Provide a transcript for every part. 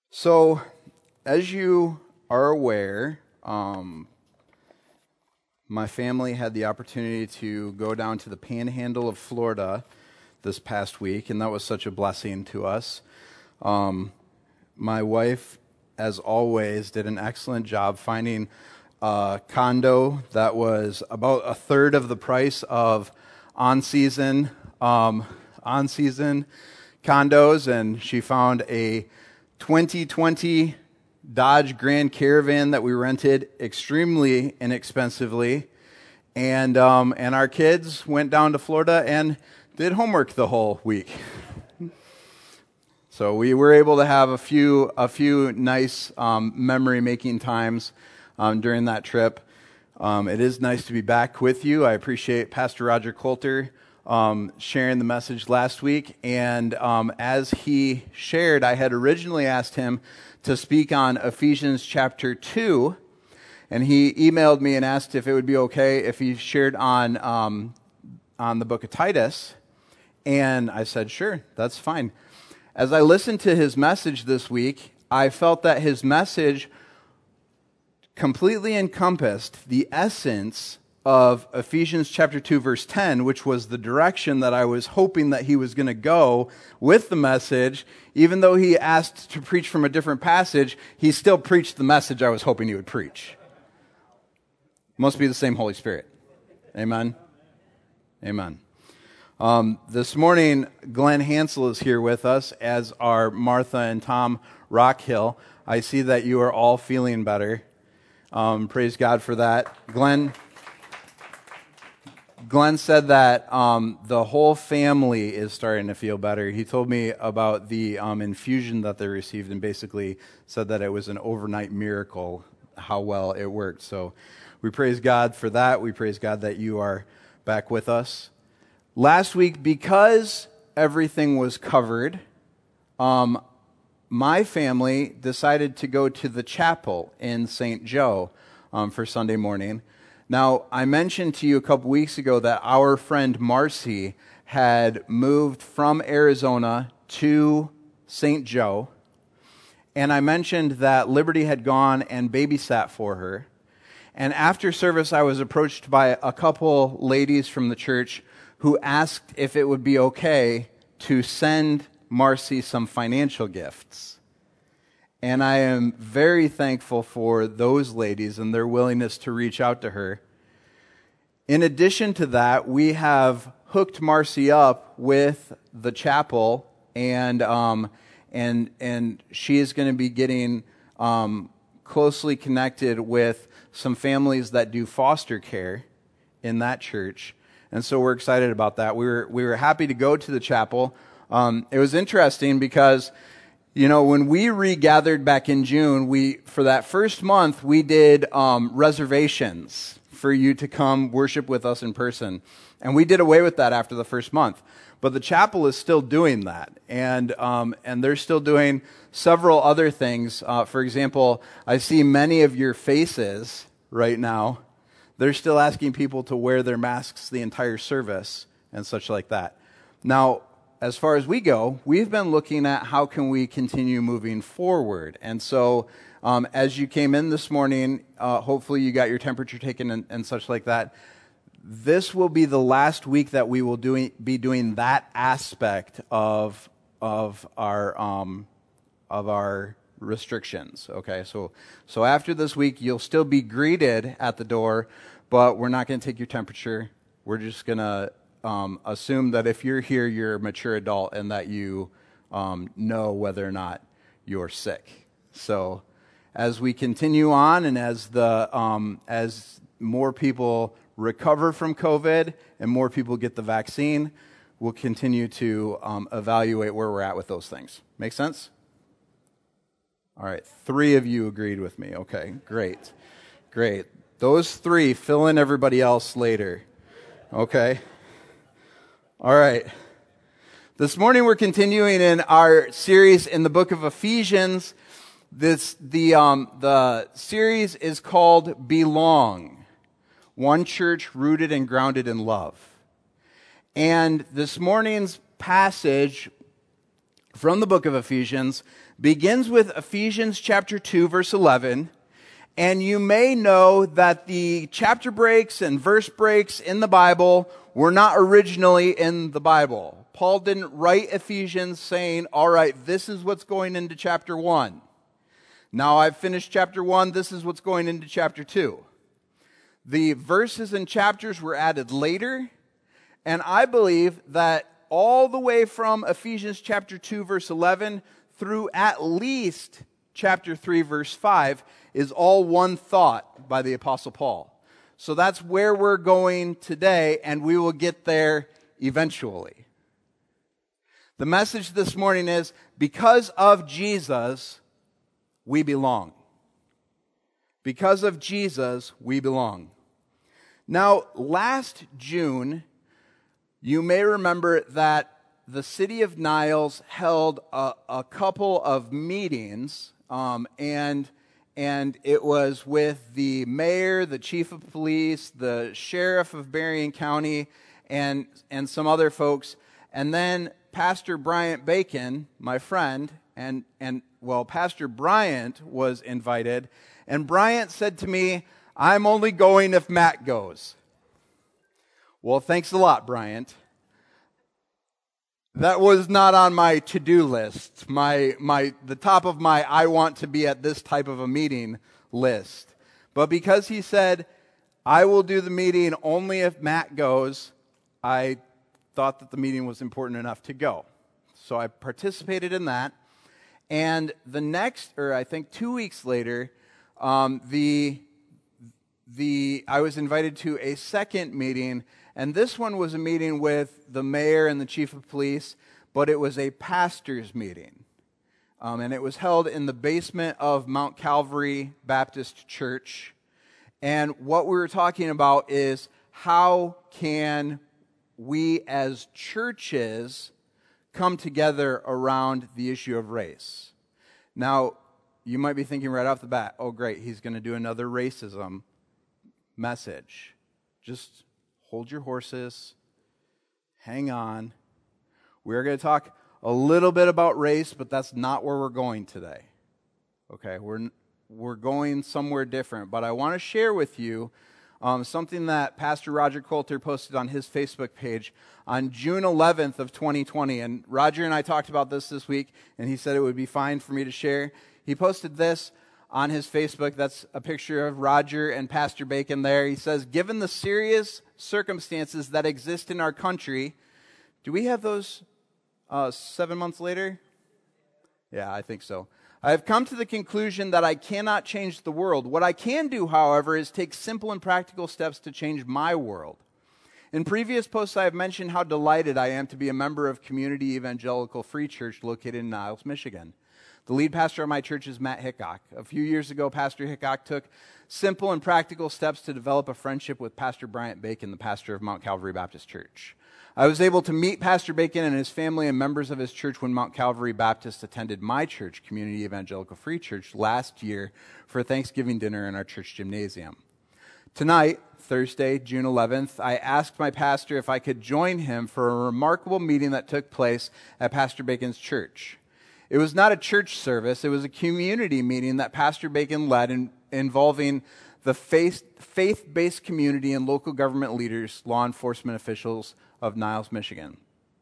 So, as you are aware, my family had the opportunity to go down to the Panhandle of Florida this past week, and that was such a blessing to us. My wife, as always, did an excellent job finding a condo that was about a third of the price of on-season condos, and she found a 2020 Dodge Grand Caravan that we rented extremely inexpensively, and our kids went down to Florida and did homework the whole week. So we were able to have a few nice memory-making times during that trip. It is nice to be back with you. I appreciate Pastor Roger Coulter sharing the message last week. And as he shared, I had originally asked him to speak on Ephesians chapter 2. And he emailed me and asked if it would be okay if he shared on the book of Titus. And I said, sure, that's fine. As I listened to his message this week, I felt that his message completely encompassed the essence of Ephesians chapter 2, verse 10, which was the direction that I was hoping that he was going to go with the message. Even though he asked to preach from a different passage, he still preached the message I was hoping he would preach. Must be the same Holy Spirit. Amen? Amen. This morning, Glenn Hansel is here with us, as are Martha and Tom Rockhill. I see that you are all feeling better. Praise God for that. Glenn said that the whole family is starting to feel better. He told me about the infusion that they received and basically said that it was an overnight miracle how well it worked. So we praise God for that. We praise God that you are back with us. Last week, because everything was covered, my family decided to go to the chapel in St. Joe for Sunday morning. Now, I mentioned to you a couple weeks ago that our friend Marcy had moved from Arizona to St. Joe, and I mentioned that Liberty had gone and babysat for her. And after service, I was approached by a couple ladies from the church who asked if it would be okay to send Marcy some financial gifts. And I am very thankful for those ladies and their willingness to reach out to her. In addition to that, we have hooked Marcy up with the chapel, and she is going to be getting closely connected with some families that do foster care in that church. And so we're excited about that. We were happy to go to the chapel. It was interesting because, when we regathered back in June, for that first month, we did reservations for you to come worship with us in person. And we did away with that after the first month. But the chapel is still doing that. And they're still doing several other things. For example, I see many of your faces right now. They're still asking people to wear their masks the entire service and such like that. Now, as far as we go, we've been looking at how can we continue moving forward. And so as you came in this morning, hopefully you got your temperature taken and such like that. This will be the last week that we will be doing that aspect of our restrictions. Okay, so after this week, you'll still be greeted at the door, but we're not going to take your temperature. We're just going to assume that if you're here, you're a mature adult and that you know whether or not you're sick. So as we continue on, and as more people recover from COVID and more people get the vaccine, we'll continue to evaluate where we're at with those things. Make sense? All right, 3 of you agreed with me. Okay, great. Those 3, fill in everybody else later. Okay? All right. This morning we're continuing in our series in the book of Ephesians. The series is called Belong, One Church Rooted and Grounded in Love. And this morning's passage from the book of Ephesians begins with Ephesians chapter 2, verse 11. And you may know that the chapter breaks and verse breaks in the Bible were not originally in the Bible. Paul didn't write Ephesians saying, all right, this is what's going into chapter 1. Now I've finished chapter 1, this is what's going into chapter 2. The verses and chapters were added later, and I believe that all the way from Ephesians chapter 2, verse 11, through at least chapter 3, verse 5, is all one thought by the Apostle Paul. So that's where we're going today, and we will get there eventually. The message this morning is, because of Jesus, we belong. Because of Jesus, we belong. Now, last June, you may remember that the city of Niles held a couple of meetings, and it was with the mayor, the chief of police, the sheriff of Berrien County, and some other folks. And then Pastor Bryant Bacon, my friend, and Pastor Bryant was invited. And Bryant said to me, I'm only going if Matt goes. Well, thanks a lot, Bryant. That was not on my to-do list, the top of my I want to be at this type of a meeting list. But because he said, I will do the meeting only if Matt goes, I thought that the meeting was important enough to go. So I participated in that. And the next, I think 2 weeks later, I was invited to a second meeting, and this one was a meeting with the mayor and the chief of police, but it was a pastor's meeting. And it was held in the basement of Mount Calvary Baptist Church. And what we were talking about is, how can we as churches come together around the issue of race? Now, you might be thinking right off the bat, oh great, he's going to do another racism message. Just hold your horses, hang on. We're going to talk a little bit about race, but that's not where we're going today. Okay, we're going somewhere different, but I want to share with you something that Pastor Roger Coulter posted on his Facebook page on June 11th of 2020. And Roger and I talked about this week, and he said it would be fine for me to share. He posted this on his Facebook. That's a picture of Roger and Pastor Bacon there. He says, given the serious circumstances that exist in our country, do we have those 7 months later? Yeah, I think so. I have come to the conclusion that I cannot change the world. What I can do, however, is take simple and practical steps to change my world. In previous posts, I have mentioned how delighted I am to be a member of Community Evangelical Free Church located in Niles, Michigan. The lead pastor of my church is Matt Hickok. A few years ago, Pastor Hickok took simple and practical steps to develop a friendship with Pastor Bryant Bacon, the pastor of Mount Calvary Baptist Church. I was able to meet Pastor Bacon and his family and members of his church when Mount Calvary Baptist attended my church, Community Evangelical Free Church, last year for Thanksgiving dinner in our church gymnasium. Tonight, Thursday, June 11th, I asked my pastor if I could join him for a remarkable meeting that took place at Pastor Bacon's church. It was not a church service, it was a community meeting that Pastor Bacon led involving the faith-based community and local government leaders, law enforcement officials of Niles, Michigan.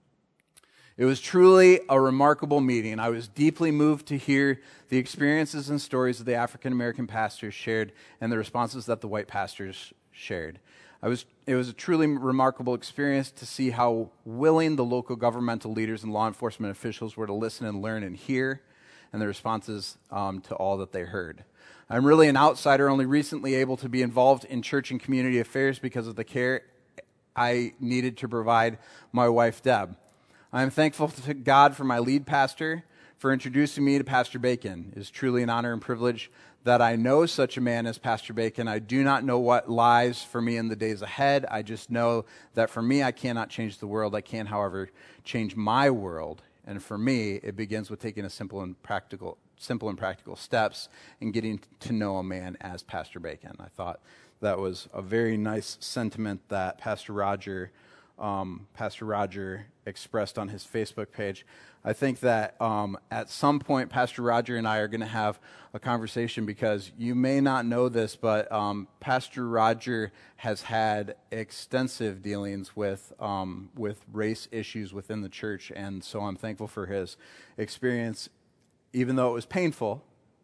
It was truly a remarkable meeting. I was deeply moved to hear the experiences and stories that the African American pastors shared and the responses that the white pastors shared. It was a truly remarkable experience to see how willing the local governmental leaders and law enforcement officials were to listen and learn and hear, and the responses to all that they heard. I'm really an outsider, only recently able to be involved in church and community affairs because of the care I needed to provide my wife, Deb. I am thankful to God for my lead pastor for introducing me to Pastor Bacon. It is truly an honor and privilege that I know such a man as Pastor Bacon. I do not know what lies for me in the days ahead. I just know that for me, I cannot change the world. I can, however, change my world. And for me, it begins with taking a simple and practical steps and getting to know a man as Pastor Bacon. I thought that was a very nice sentiment that Pastor Roger Pastor Roger expressed on his Facebook page. I think that at some point, Pastor Roger and I are going to have a conversation, because you may not know this, but Pastor Roger has had extensive dealings with race issues within the church, and so I'm thankful for his experience, even though it was painful.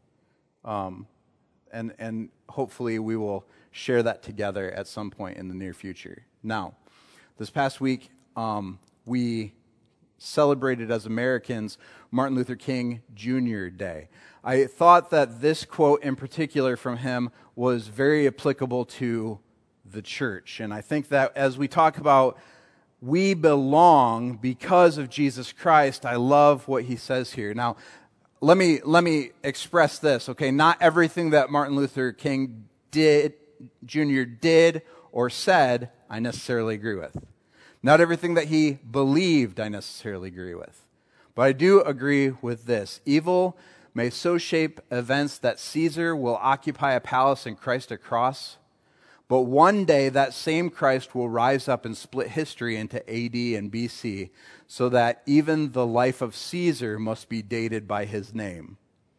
And hopefully we will share that together at some point in the near future. Now, this past week, we celebrated as Americans Martin Luther King Jr. Day. I thought that this quote in particular from him was very applicable to the church. And I think that as we talk about we belong because of Jesus Christ, I love what he says here. Now, let me express this, okay? Not everything that Martin Luther King Jr. did or said, I necessarily agree with. Not everything that he believed, I necessarily agree with. But I do agree with this. Evil may so shape events that Caesar will occupy a palace and Christ a cross, but one day that same Christ will rise up and split history into AD and BC, so that even the life of Caesar must be dated by his name.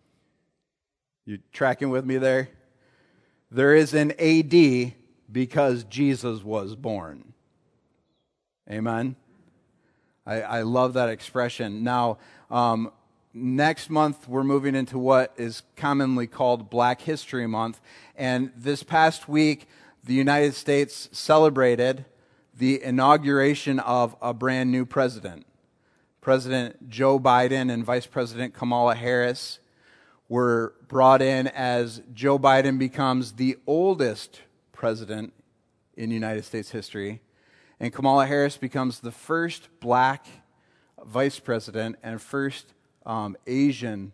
You tracking with me there? There is an AD because Jesus was born. Amen? I love that expression. Now, next month we're moving into what is commonly called Black History Month, and this past week the United States celebrated the inauguration of a brand new president. President Joe Biden and Vice President Kamala Harris were brought in as Joe Biden becomes the oldest president in United States history, and Kamala Harris becomes the first black vice president and first Asian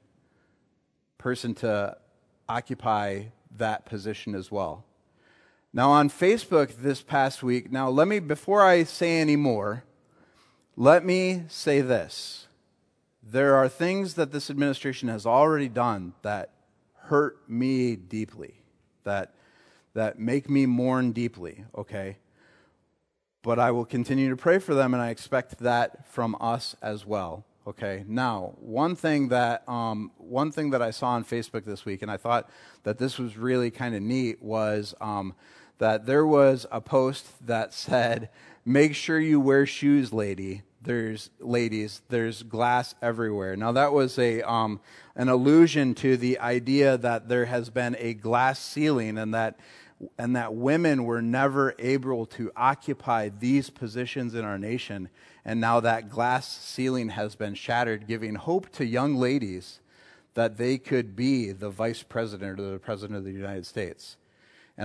person to occupy that position as well. Now, on Facebook this past week, before I say any more, let me say this. There are things that this administration has already done that hurt me deeply, that make me mourn deeply, okay? But I will continue to pray for them, and I expect that from us as well, okay? Now, one thing that I saw on Facebook this week, and I thought that this was really kind of neat, was that there was a post that said, "Make sure you wear shoes, ladies. There's glass everywhere." Now that was an allusion to the idea that there has been a glass ceiling, and that women were never able to occupy these positions in our nation, and now that glass ceiling has been shattered, giving hope to young ladies that they could be the vice president or the president of the United States. And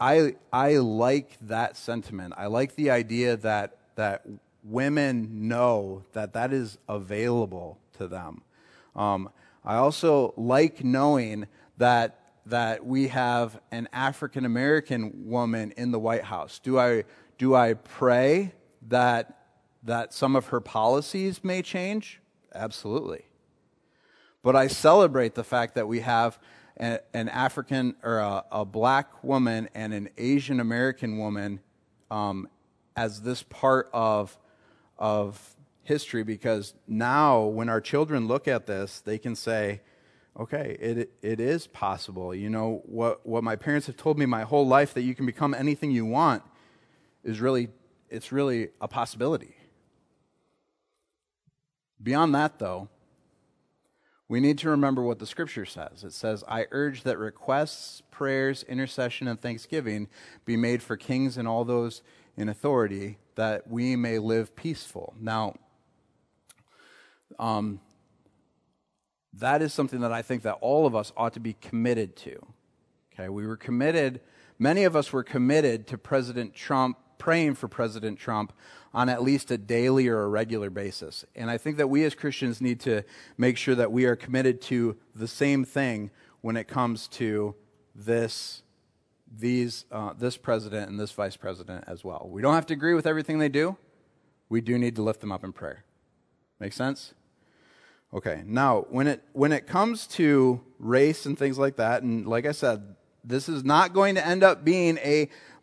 I like that sentiment. I like the idea that women know that is available to them. I also like knowing that we have an African American woman in the White House. Do I pray that some of her policies may change? Absolutely. But I celebrate the fact that we have an African or a black woman and an Asian American woman as this part of history, because now when our children look at this, they can say, okay, it is possible. You know, what my parents have told me my whole life, that you can become anything you want, it's really a possibility. Beyond that, though, we need to remember what the Scripture says. It says, "I urge that requests, prayers, intercession, and thanksgiving be made for kings and all those in authority, that we may live peaceful." Now, that is something that I think that all of us ought to be committed to. Okay, many of us were committed to President Trump, praying for President Trump on at least a daily or a regular basis. And I think that we as Christians need to make sure that we are committed to the same thing when it comes to this president and this vice president as well. We don't have to agree with everything they do. We do need to lift them up in prayer. Make sense? Okay, now, when it comes to race and things like that, and like I said, this is not going to end up being a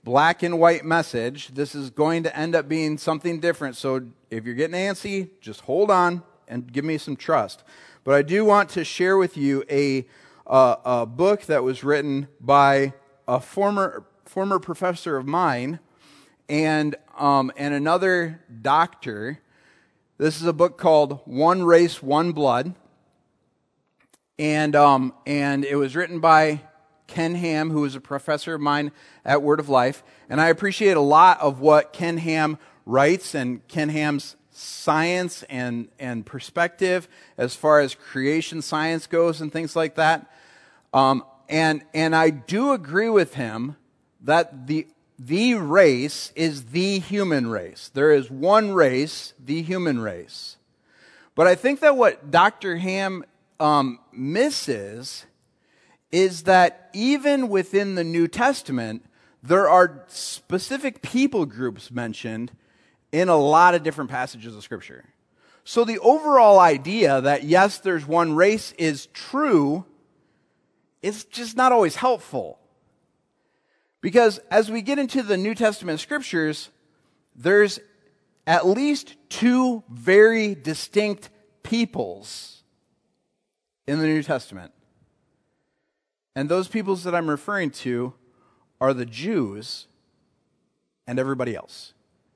black and white message. This is going to end up being something different. So if you're getting antsy, just hold on and give me some trust. But I do want to share with you a book that was written by a former professor of mine and another doctor. This is a book called One Race, One Blood. And it was written by Ken Ham, who is a professor of mine at Word of Life. And I appreciate a lot of what Ken Ham writes and Ken Ham's science and perspective as far as creation science goes and things like that. And I do agree with him that the race is the human race. There is one race, the human race. But I think that what Dr. Ham misses is that even within the New Testament, there are specific people groups mentioned in a lot of different passages of Scripture. So the overall idea that, yes, there's one race is true, it's just not always helpful. Because as we get into the New Testament Scriptures, there's at least two very distinct peoples in the New Testament. And those peoples that I'm referring to are the Jews and everybody else.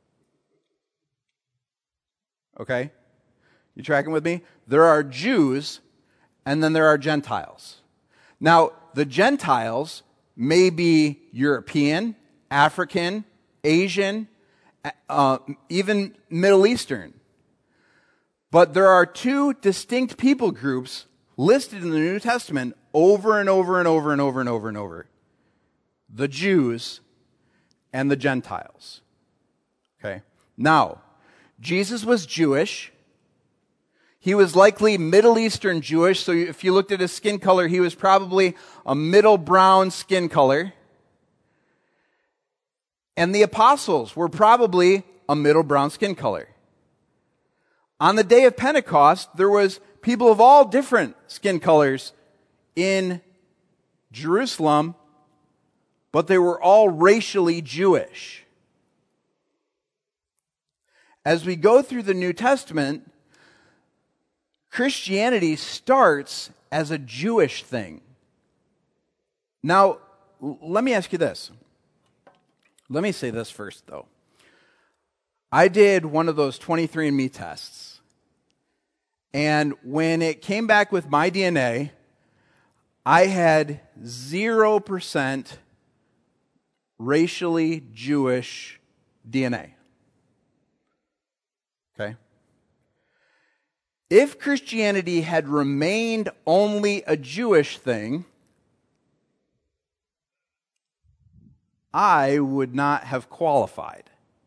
Okay? You tracking with me? There are Jews, and then there are Gentiles. Now, the Gentiles may be European, African, Asian, even Middle Eastern. But there are two distinct people groups listed in the New Testament over and over and over and over and over and over. The Jews and the Gentiles. Okay? Now, Jesus was Jewish. He was likely Middle Eastern Jewish, so if you looked at his skin color, he was probably a middle brown skin color. And the apostles were probably a middle brown skin color. On the day of Pentecost, there was people of all different skin colors in Jerusalem, but they were all racially Jewish. As we go through the New Testament, Christianity starts as a Jewish thing. Now, let me ask you this. Let me say this first, though. I did one of those 23andMe tests. And when it came back with my DNA, I had 0% racially Jewish DNA. Okay? If Christianity had remained only a Jewish thing, I would not have qualified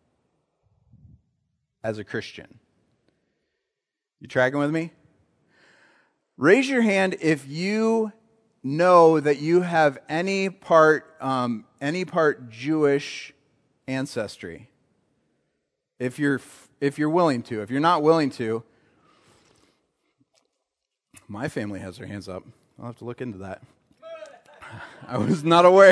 as a Christian. You tracking with me? Raise your hand if you know that you have any part Jewish ancestry. If you're willing to. If you're not willing to, my family has their hands up. I'll have to look into that. I was not aware.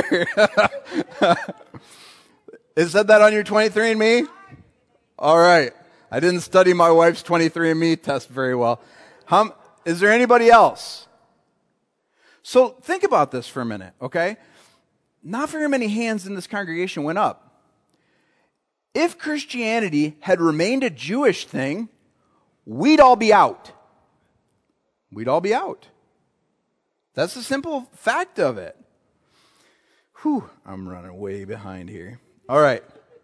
It said that on your 23andMe? All right. I didn't study my wife's 23andMe test very well. Is there anybody else? So think about this for a minute, okay? Not very many hands in this congregation went up. If Christianity had remained a Jewish thing, we'd all be out. We'd all be out. That's the simple fact of it. Whew, I'm running way behind here. All right.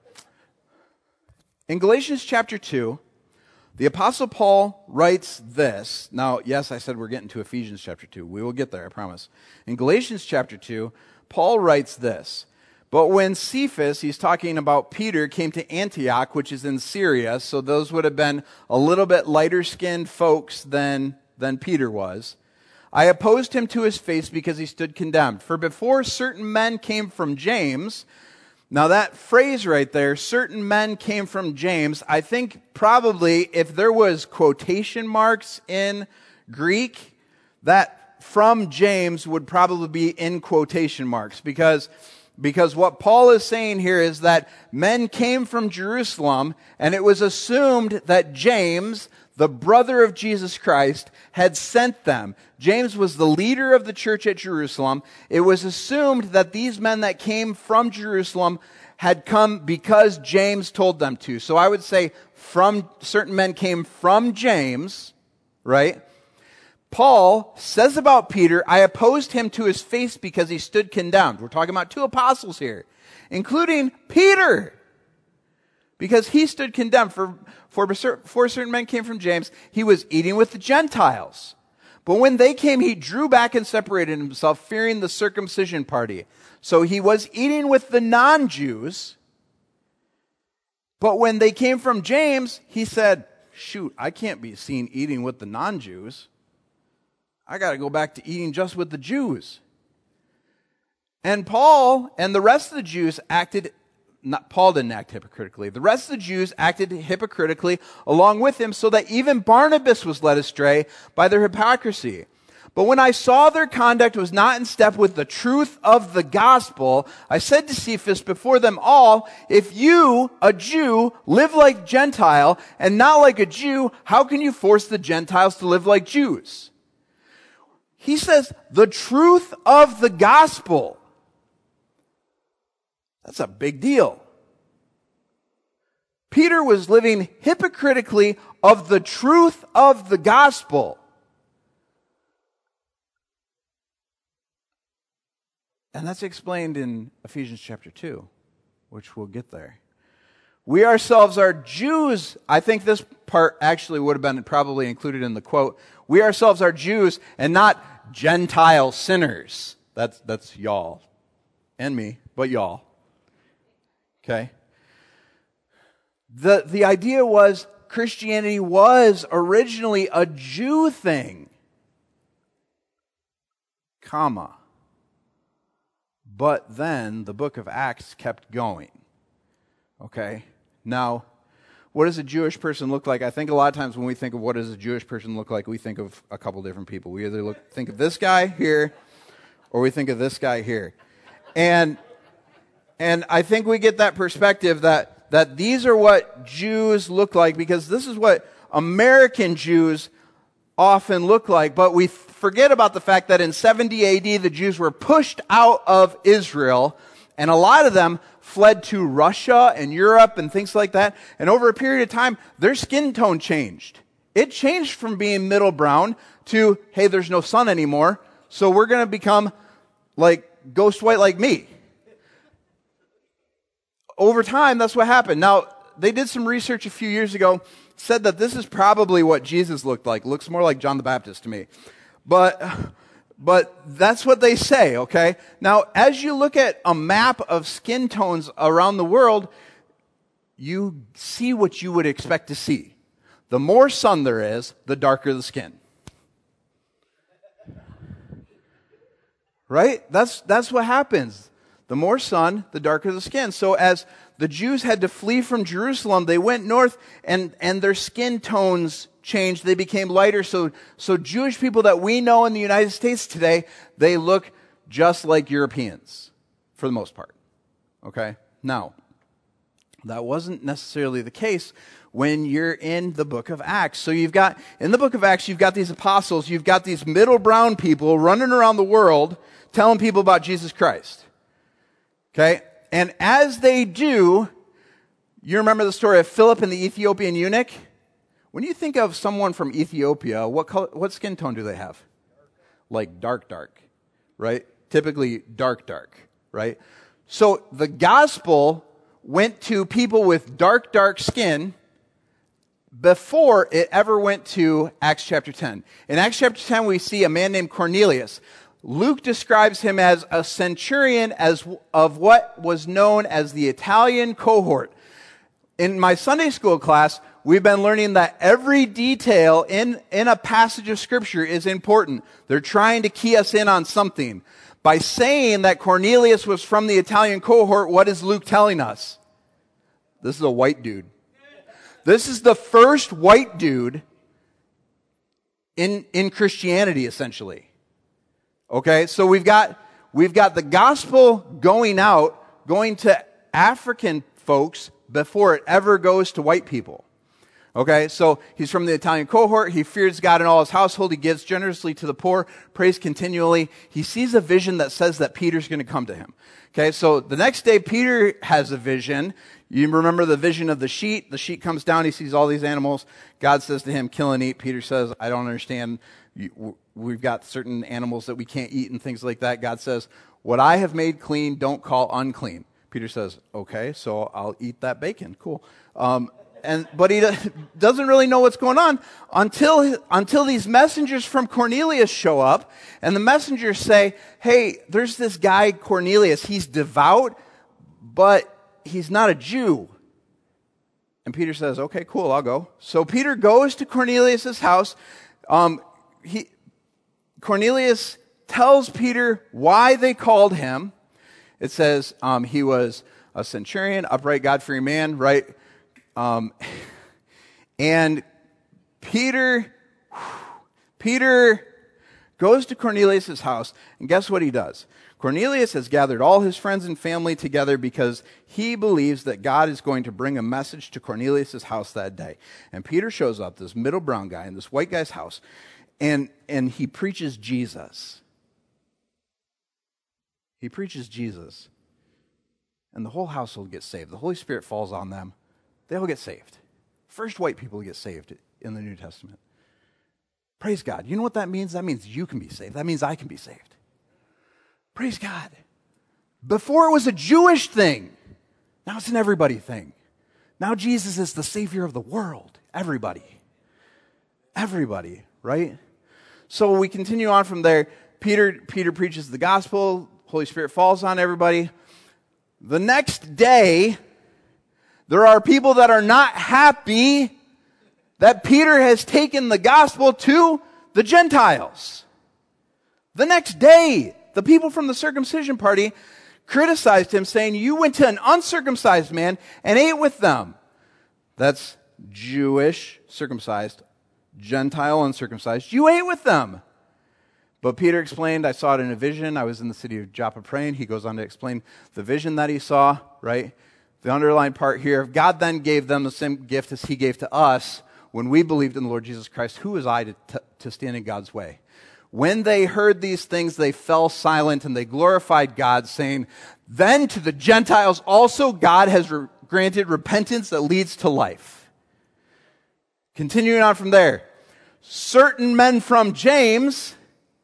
In Galatians chapter 2, the Apostle Paul writes this. Now, yes, I said we're getting to Ephesians chapter 2. We will get there, I promise. In Galatians chapter 2, Paul writes this. But when Cephas, he's talking about Peter, came to Antioch, which is in Syria, so those would have been a little bit lighter-skinned folks than Peter was. I opposed him to his face because he stood condemned. For before certain men came from James, now that phrase right there, certain men came from James, I think probably if there was quotation marks in Greek, that from James would probably be in quotation marks because Because what Paul is saying here is that men came from Jerusalem, and it was assumed that James, the brother of Jesus Christ, had sent them. James was the leader of the church at Jerusalem. It was assumed that these men that came from Jerusalem had come because James told them to. So I would say certain men came from James, right? Paul says about Peter, I opposed him to his face because he stood condemned. We're talking about two apostles here, including Peter, because he stood condemned. For certain men came from James, he was eating with the Gentiles. But when they came, he drew back and separated himself, fearing the circumcision party. So he was eating with the non-Jews. But when they came from James, he said, shoot, I can't be seen eating with the non-Jews. I got to go back to eating just with the Jews. And Paul and the rest of the Jews Paul didn't act hypocritically. The rest of the Jews acted hypocritically along with him, so that even Barnabas was led astray by their hypocrisy. But when I saw their conduct was not in step with the truth of the gospel, I said to Cephas before them all, if you, a Jew, live like Gentile and not like a Jew, how can you force the Gentiles to live like Jews? He says, the truth of the gospel. That's a big deal. Peter was living hypocritically of the truth of the gospel. And that's explained in Ephesians chapter 2, which we'll get there. We ourselves are Jews. I think this part actually would have been probably included in the quote. We ourselves are Jews and not Gentile sinners. That's y'all and me, but y'all. Okay? The idea was Christianity was originally a Jew thing. But then the book of Acts kept going. Okay? Now, what does a Jewish person look like? I think a lot of times when we think of what does a Jewish person look like, we think of a couple different people. We either think of this guy here, or we think of this guy here. And I think we get that perspective that these are what Jews look like, because this is what American Jews often look like. But we forget about the fact that in 70 AD, the Jews were pushed out of Israel, and a lot of them fled to Russia and Europe and things like that. And over a period of time, their skin tone changed. It changed from being middle brown to, hey, there's no sun anymore, so we're going to become like ghost white like me. Over time, that's what happened. Now, they did some research a few years ago, said that this is probably what Jesus looked like. Looks more like John the Baptist to me. But that's what they say, okay? Now, as you look at a map of skin tones around the world, you see what you would expect to see. The more sun there is, the darker the skin. Right? That's what happens. The more sun, the darker the skin. So as the Jews had to flee from Jerusalem, they went north, and their skin tones changed. They became lighter. So Jewish people that we know in the United States today, they look just like Europeans, for the most part. Okay? Now, that wasn't necessarily the case when you're in the book of Acts. So in the book of Acts, you've got these apostles, you've got these middle brown people running around the world telling people about Jesus Christ. Okay? And as they do, you remember the story of Philip and the Ethiopian eunuch? When you think of someone from Ethiopia, what skin tone do they have? Like dark, right? Typically dark, right? So the gospel went to people with dark skin before it ever went to Acts chapter 10. In Acts chapter 10, we see a man named Cornelius. Luke describes him as a centurion of what was known as the Italian cohort. In my Sunday school class, we've been learning that every detail in a passage of Scripture is important. They're trying to key us in on something. By saying that Cornelius was from the Italian cohort, what is Luke telling us? This is a white dude. This is the first white dude in Christianity, essentially. Okay, so we've got we've got the gospel going out, going to African folks before it ever goes to white people. Okay, so he's from the Italian cohort. He fears God in all his household. He gives generously to the poor, prays continually. He sees a vision that says that Peter's going to come to him. Okay, so the next day, Peter has a vision. You remember the vision of the sheet. The sheet comes down. He sees all these animals. God says to him, kill and eat. Peter says, I don't understand. We've got certain animals that we can't eat and things like that. God says, what I have made clean, don't call unclean. Peter says, okay, so I'll eat that bacon. Cool. But he doesn't really know what's going on until these messengers from Cornelius show up, and the messengers say, hey, there's this guy Cornelius. He's devout, but he's not a Jew. And Peter says, okay, cool, I'll go. So Peter goes to Cornelius' house. Cornelius tells Peter why they called him. It says he was a centurion, upright, God-fearing man, right? And Peter goes to Cornelius' house, and guess what he does? Cornelius has gathered all his friends and family together because he believes that God is going to bring a message to Cornelius' house that day. And Peter shows up, this middle brown guy, in this white guy's house, and he preaches Jesus. He preaches Jesus. And the whole household gets saved. The Holy Spirit falls on them. They all get saved. First white people get saved in the New Testament. Praise God. You know what that means? That means you can be saved. That means I can be saved. Praise God. Before it was a Jewish thing. Now it's an everybody thing. Now Jesus is the Savior of the world. Everybody. Everybody, right? So we continue on from there. Peter preaches the gospel. Holy Spirit falls on everybody. The next day, there are people that are not happy that Peter has taken the gospel to the Gentiles. The next day, the people from the circumcision party criticized him, saying, you went to an uncircumcised man and ate with them. That's Jewish, circumcised, Gentile, uncircumcised. You ate with them. But Peter explained, I saw it in a vision. I was in the city of Joppa praying. He goes on to explain the vision that he saw, right? The underlined part here, God then gave them the same gift as he gave to us when we believed in the Lord Jesus Christ. Who was I to stand in God's way? When they heard these things, they fell silent and they glorified God, saying, then to the Gentiles also God has granted repentance that leads to life. Continuing on from there, certain men from James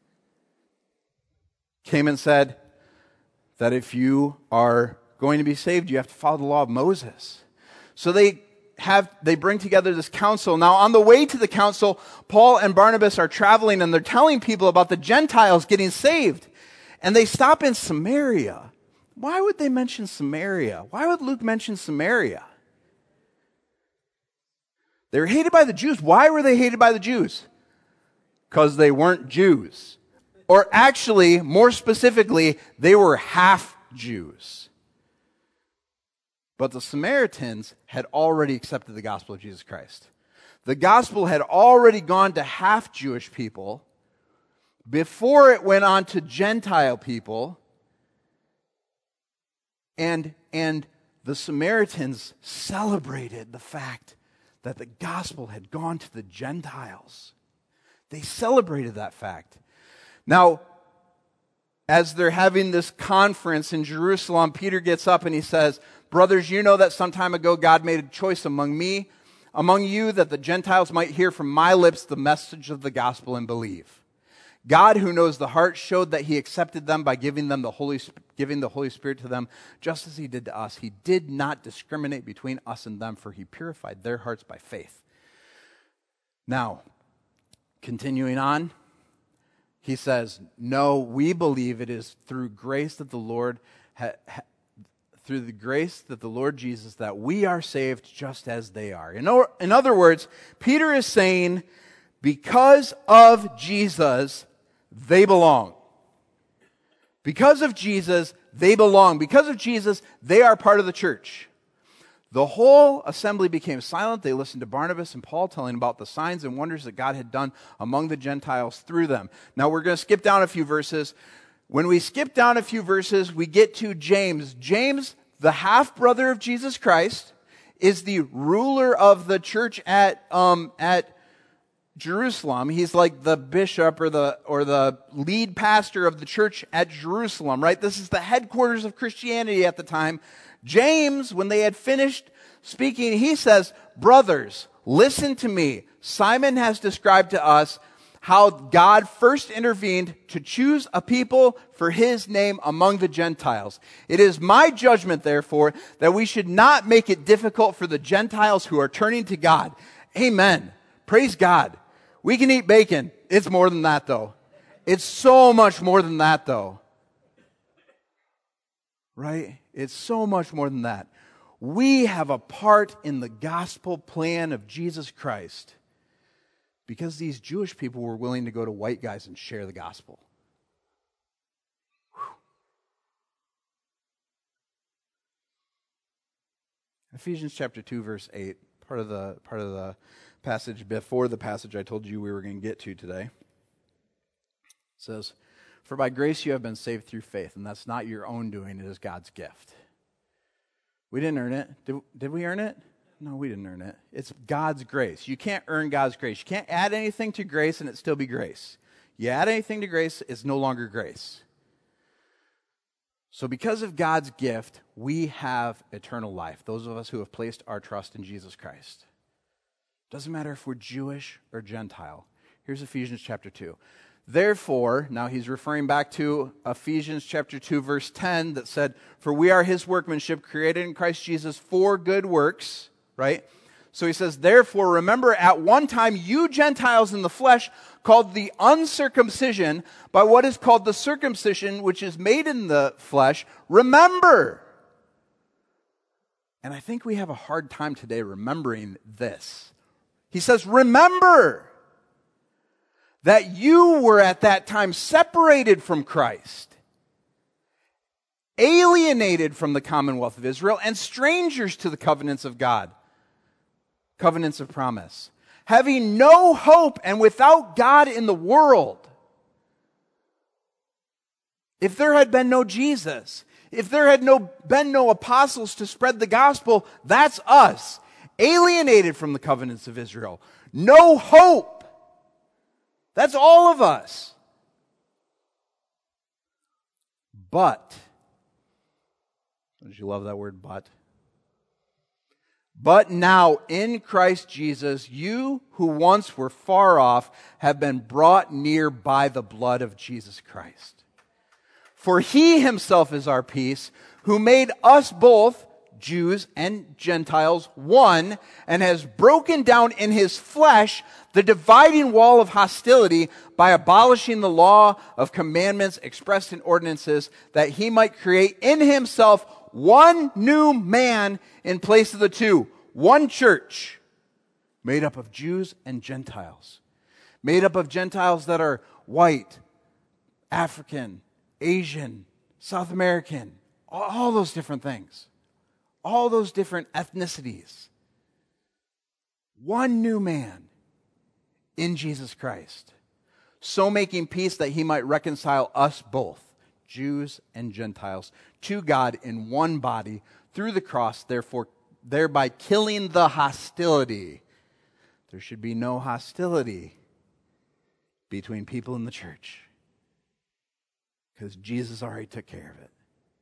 came and said that if you are going to be saved, you have to follow the law of Moses. So they bring together this council. Now, on the way to the council, Paul and Barnabas are traveling, and they're telling people about the Gentiles getting saved. And they stop in Samaria. Why would they mention Samaria? Why would Luke mention Samaria? They were hated by the Jews. Why were they hated by the Jews? Because they weren't Jews. Or actually, more specifically, they were half Jews. But the Samaritans had already accepted the gospel of Jesus Christ. The gospel had already gone to half Jewish people before it went on to Gentile people. And the Samaritans celebrated the fact that the gospel had gone to the Gentiles. They celebrated that fact. Now, as they're having this conference in Jerusalem, Peter gets up and he says, brothers, you know that some time ago God made a choice among you, that the Gentiles might hear from my lips the message of the gospel and believe. God, who knows the heart, showed that he accepted them by giving the Holy Spirit to them, just as he did to us. He did not discriminate between us and them, for he purified their hearts by faith. Now, continuing on, he says, no, we believe it is through grace that the Lord through the grace that the Lord Jesus, that we are saved just as they are. In other words, Peter is saying, because of Jesus, they belong. Because of Jesus, they belong. Because of Jesus, they are part of the church. The whole assembly became silent. They listened to Barnabas and Paul telling about the signs and wonders that God had done among the Gentiles through them. Now we're going to skip down a few verses. When we skip down a few verses, we get to James. James, the half-brother of Jesus Christ, is the ruler of the church at Jerusalem. He's like the bishop or the lead pastor of the church at Jerusalem, right? This is the headquarters of Christianity at the time. James, when they had finished speaking, he says, "Brothers, listen to me. Simon has described to us how God first intervened to choose a people for his name among the Gentiles. It is my judgment, therefore, that we should not make it difficult for the Gentiles who are turning to God." Amen. Praise God. We can eat bacon. It's more than that, though. It's so much more than that, though. Right? It's so much more than that. We have a part in the gospel plan of Jesus Christ because these Jewish people were willing to go to white guys and share the gospel. Whew. Ephesians chapter 2, verse 8, part of the passage before the passage I told you we were going to get to today. It says, "For by grace you have been saved through faith, and that's not your own doing, it is God's gift." We didn't earn it. Did we earn it? No, we didn't earn it. It's God's grace. You can't earn God's grace. You can't add anything to grace and it still be grace. You add anything to grace, it's no longer grace. So because of God's gift, we have eternal life. Those of us who have placed our trust in Jesus Christ. Doesn't matter if we're Jewish or Gentile. Here's Ephesians chapter 2. "Therefore," now he's referring back to Ephesians chapter 2, verse 10 that said, "For we are his workmanship, created in Christ Jesus for good works," right? So he says, "Therefore, remember at one time you Gentiles in the flesh, called the uncircumcision by what is called the circumcision, which is made in the flesh. Remember." And I think we have a hard time today remembering this. He says, "Remember that you were at that time separated from Christ, alienated from the commonwealth of Israel, and strangers to the covenants of God, covenants of promise, having no hope and without God in the world." If there had been no Jesus, if there had been no apostles to spread the gospel, that's us, alienated from the covenants of Israel, no hope. That's all of us. But, don't you love that word, but? "But now in Christ Jesus, you who once were far off have been brought near by the blood of Jesus Christ. For he himself is our peace, who made us both, Jews and Gentiles, one, and has broken down in his flesh the dividing wall of hostility by abolishing the law of commandments expressed in ordinances, that he might create in himself one new man in place of the two, one church, made up of Jews and Gentiles, made up of Gentiles that are white, African, Asian, South American, all those different things. All those different ethnicities. One new man in Jesus Christ. So making peace that he might reconcile us both, Jews and Gentiles, to God in one body through the cross, therefore, thereby killing the hostility. There should be no hostility between people in the church, because Jesus already took care of it.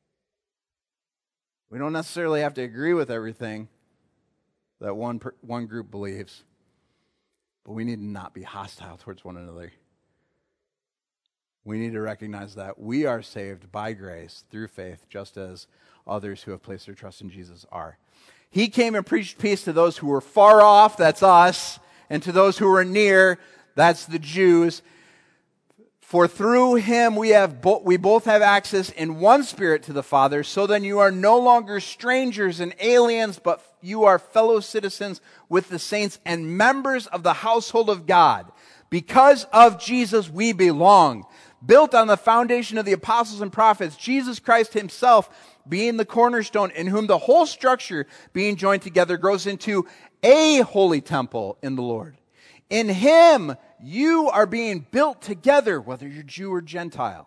We don't necessarily have to agree with everything that one group believes, but we need to not be hostile towards one another. We need to recognize that we are saved by grace through faith, just as others who have placed their trust in Jesus are. He came and preached peace to those who were far off, that's us, and to those who were near, that's the Jews. For through him we both have access in one spirit to the Father. So then you are no longer strangers and aliens, but you are fellow citizens with the saints and members of the household of God. Because of Jesus we belong, built on the foundation of the apostles and prophets, Jesus Christ himself being the cornerstone, in whom the whole structure being joined together grows into a holy temple in the Lord. In him you are being built together, whether you're Jew or Gentile,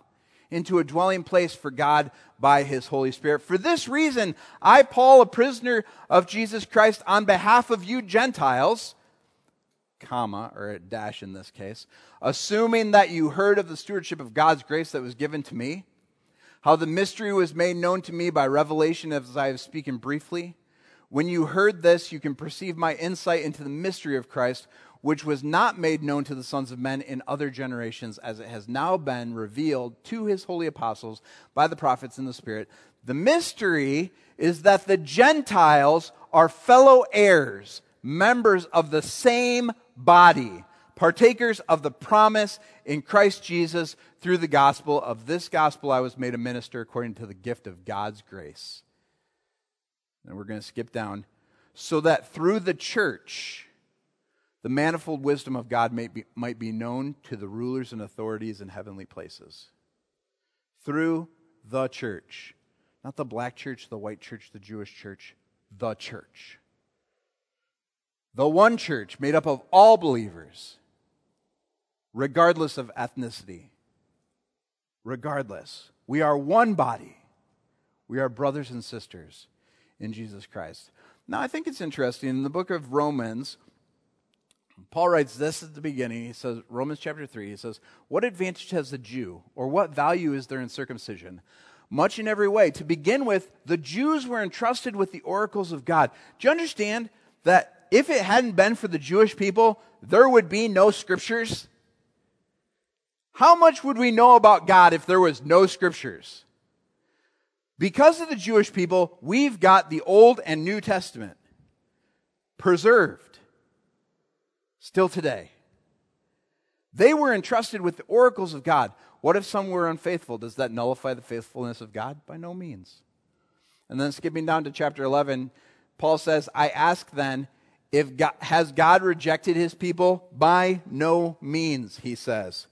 into a dwelling place for God by his Holy Spirit. For this reason, I, Paul, a prisoner of Jesus Christ, on behalf of you Gentiles, comma, or a dash in this case, assuming that you heard of the stewardship of God's grace that was given to me, how the mystery was made known to me by revelation as I have spoken briefly. When you heard this, you can perceive my insight into the mystery of Christ, which was not made known to the sons of men in other generations, as it has now been revealed to his holy apostles by the prophets in the Spirit. The mystery is that the Gentiles are fellow heirs, members of the same body, partakers of the promise in Christ Jesus through the gospel. Of this gospel I was made a minister according to the gift of God's grace. And we're going to skip down. So that through the church, the manifold wisdom of God might be known to the rulers and authorities in heavenly places. Through the church. Not the black church, the white church, the Jewish church. The church. The one church made up of all believers, regardless of ethnicity. Regardless. We are one body. We are brothers and sisters in Jesus Christ. Now, I think it's interesting. In the book of Romans, Paul writes this at the beginning. He says, Romans chapter 3, he says, what advantage has the Jew, or what value is there in circumcision? Much in every way. To begin with, the Jews were entrusted with the oracles of God. Do you understand that if it hadn't been for the Jewish people, there would be no scriptures? How much would we know about God if there was no scriptures? Because of the Jewish people, we've got the Old and New Testament preserved still today. They were entrusted with the oracles of God. What if some were unfaithful? Does that nullify the faithfulness of God? By no means. And then skipping down to chapter 11, Paul says, I ask then, has God rejected his people? By no means, he says.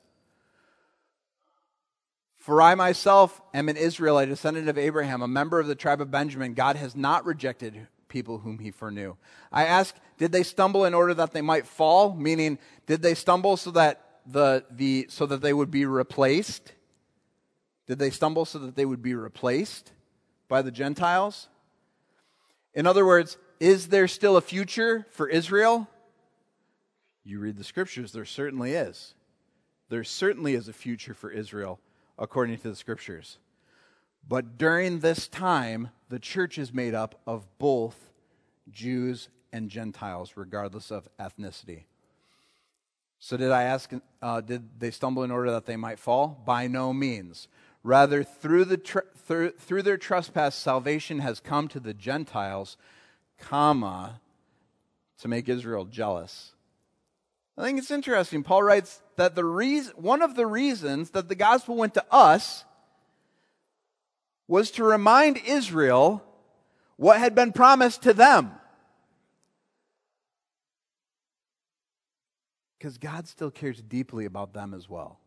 For I myself am an Israelite, a descendant of Abraham, a member of the tribe of Benjamin. God has not rejected people whom he foreknew. I ask, did they stumble in order that they might fall? Meaning, did they stumble so that so that they would be replaced? Did they stumble so that they would be replaced by the Gentiles? In other words, is there still a future for Israel? You read the scriptures, there certainly is. There certainly is a future for Israel, according to the scriptures. But during this time, the church is made up of both Jews and Gentiles, regardless of ethnicity. So did I ask, did they stumble in order that they might fall? By no means. Rather, through their trespass, salvation has come to the Gentiles, comma, to make Israel jealous. I think it's interesting. Paul writes that one of the reasons that the gospel went to us was to remind Israel what had been promised to them. Because God still cares deeply about them as well.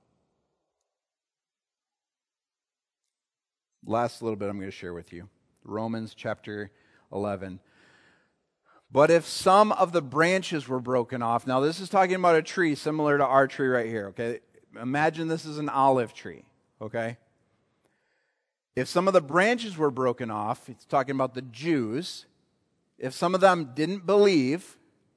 Last little bit I'm going to share with you. Romans chapter 11. But if some of the branches were broken off. Now this is talking about a tree similar to our tree right here, okay? Imagine this is an olive tree, okay? If some of the branches were broken off, it's talking about the Jews. If some of them didn't believe,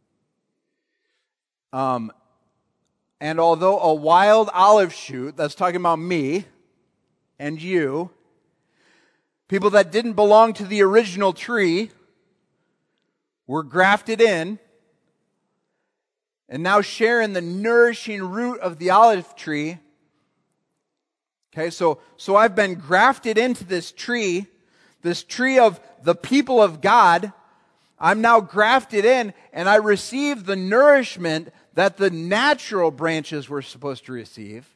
and although a wild olive shoot, that's talking about me and you, people that didn't belong to the original tree, were grafted in and now share in the nourishing root of the olive tree. Okay, so I've been grafted into this tree of the people of God. I'm now grafted in, and I receive the nourishment that the natural branches were supposed to receive.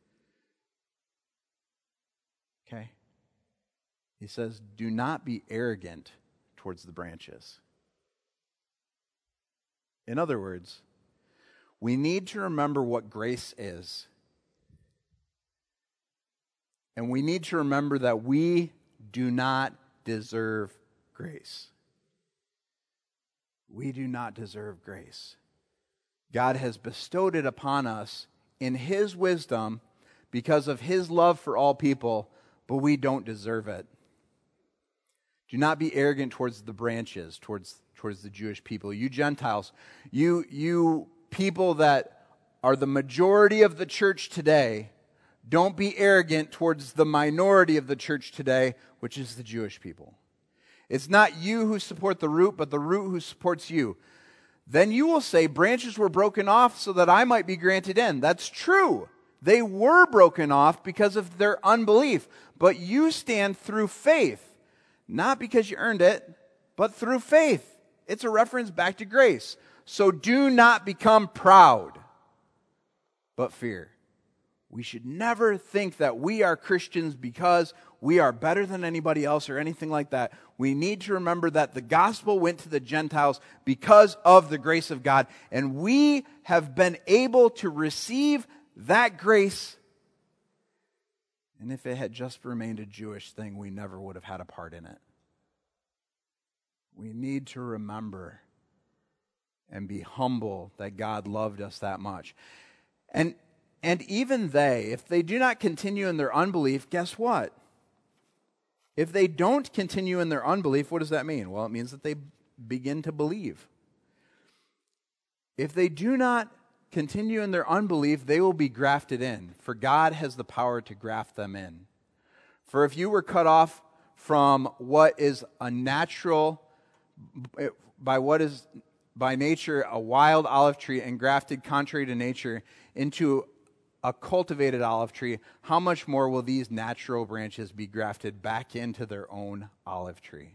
Okay. He says, do not be arrogant towards the branches. In other words, we need to remember what grace is. And we need to remember that we do not deserve grace. We do not deserve grace. God has bestowed it upon us in His wisdom, because of his love for all people, but we don't deserve it. Do not be arrogant towards the branches, towards the Jewish people. You Gentiles, you people that are the majority of the church today, don't be arrogant towards the minority of the church today, which is the Jewish people. It's not you who support the root, but the root who supports you. Then you will say, branches were broken off so that I might be granted in. That's true. They were broken off because of their unbelief, but you stand through faith. Not because you earned it, but through faith. It's a reference back to grace. So do not become proud, but fear. We should never think that we are Christians because we are better than anybody else or anything like that. We need to remember that the gospel went to the Gentiles because of the grace of God, and we have been able to receive that grace. And if it had just remained a Jewish thing, we never would have had a part in it. We need to remember and be humble that God loved us that much. And even they, if they do not continue in their unbelief, guess what? If they don't continue in their unbelief, what does that mean? Well, it means that they begin to believe. If they do not continue in their unbelief, they will be grafted in, for God has the power to graft them in. For if you were cut off from what is a natural, by what is by nature a wild olive tree and grafted contrary to nature into a cultivated olive tree, how much more will these natural branches be grafted back into their own olive tree?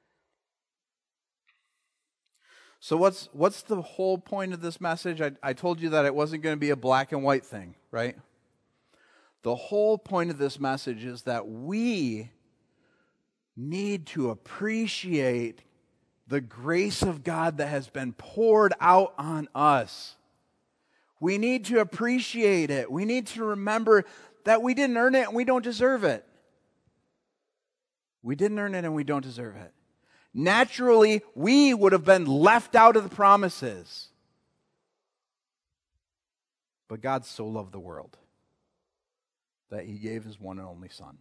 So what's the whole point of this message? I told you that it wasn't going to be a black and white thing, right? The whole point of this message is that we need to appreciate the grace of God that has been poured out on us. We need to appreciate it. We need to remember that we didn't earn it and we don't deserve it. We didn't earn it and we don't deserve it. Naturally, we would have been left out of the promises. But God so loved the world that he gave his one and only Son,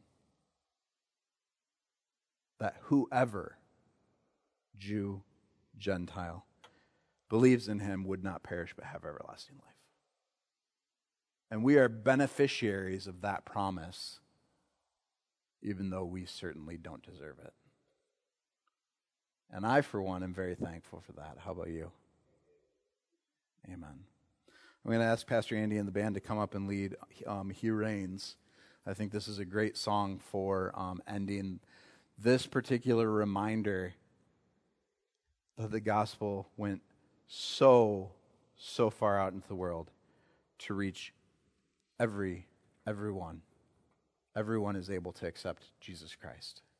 that whoever, Jew, Gentile, believes in him would not perish but have everlasting life. And we are beneficiaries of that promise, even though we certainly don't deserve it. And I, for one, am very thankful for that. How about you? Amen. I'm going to ask Pastor Andy and the band to come up and lead He Reigns. I think this is a great song for ending this particular reminder that the gospel went so far out into the world to reach everyone. Everyone is able to accept Jesus Christ.